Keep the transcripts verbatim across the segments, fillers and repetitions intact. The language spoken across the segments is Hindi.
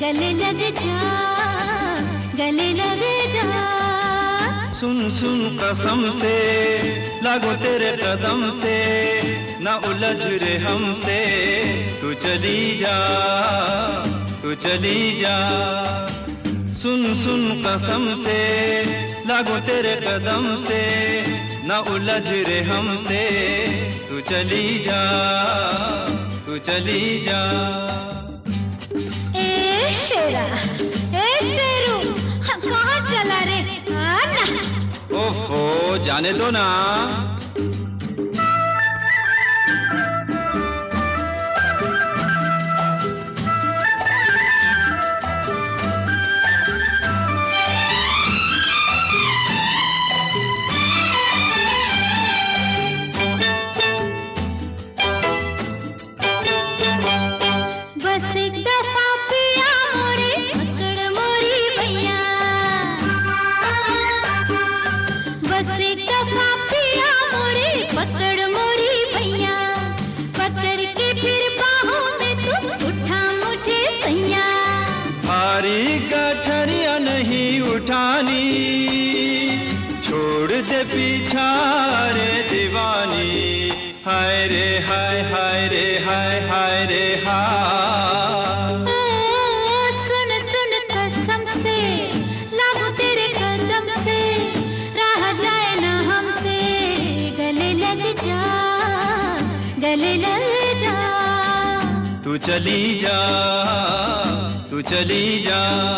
गले लग जा, गले लग जा। सुन सुन कसम से लागो तेरे कदम से, ना उलझ रे हमसे, तू चली जा, तू चली जा। सुन सुन कसम से लागो तेरे कदम से, ना उलझ रे हमसे, तू चली जा, तू चली जा। ए शेरा, ए शेरू, कहाँ चला रे? आना। ओफो, जाने दो ना। बस एक दफा पिया मोरे पकड़ मोरी भैया, बस एक दफा पिया मोरे पकड़ मोरी भैया, पकड़ के फिर बाहों में तू उठा मुझे सैया। भारी गठरिया नहीं उठानी, छोड़ दे पीछा रे दीवानी, हाय रे हाय, हाय रे हाय, हाय रे हाय। ओ सुन सुन कसम से लागू तेरे कदम से, रहा जाए ना हमसे, गले लग जा, गले लग जा। तू चली जा, तू चली जा।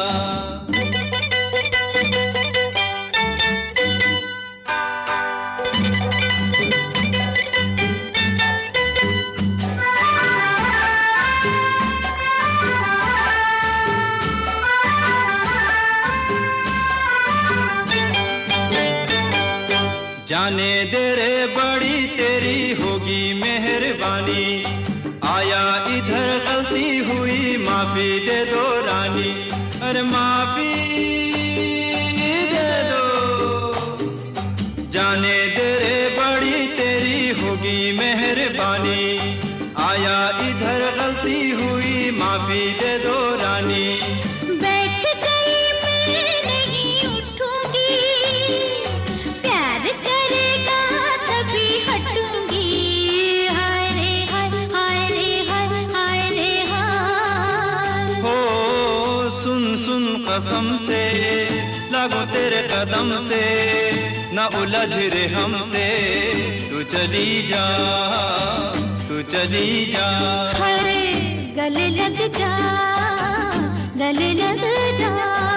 जाने दे रे बड़ी तेरी होगी मेहरबानी, आया इधर गलती हुई माफी दे दो रानी, अरे माफी दे दो। जाने दे रे बड़ी तेरी होगी मेहरबानी, आया इधर गलती हुई माफी दे दो रानी। कसम से लागो तेरे कदम से, ना उलझ रे हमसे, तू चली जा, तू चली जा। हरे गले लग जा, गले लग जा।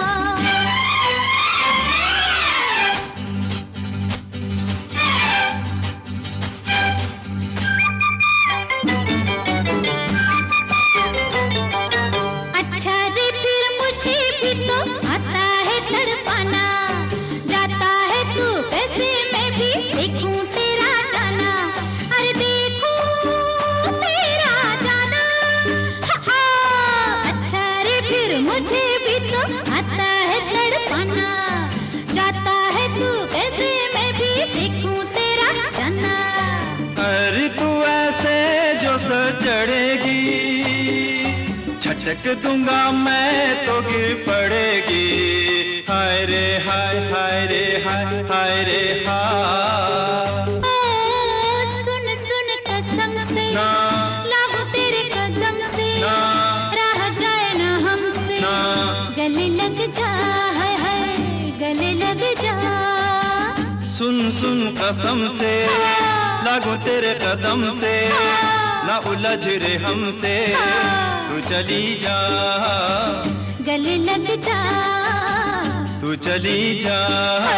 तो आता है तड़पाना, जाता है तू कैसे मैं भी देखूं तेरा जाना, अरे देखूं तेरा जाना। अच्छा रे फिर मुझे भी तो आता है तड़पाना, जाता है तू कैसे मैं भी देखूं तेरा जाना। अरे तू ऐसे जो सर चढ़ेगी, झटक दूंगा मैं तो गिर पड़ेगी, हाय रे हाय, हाय रे हाय, हाय रे हाय। ओ सुन सुन कसम से लागू तेरे कदम से, रह जाए ना हमसे, गले लग जा, हाय हाय गले लग जा। सुन सुन कसम से लागू तेरे कदम से, ना उलझ रे हमसे, तू चली जा, गले लग जा, तू चली जा।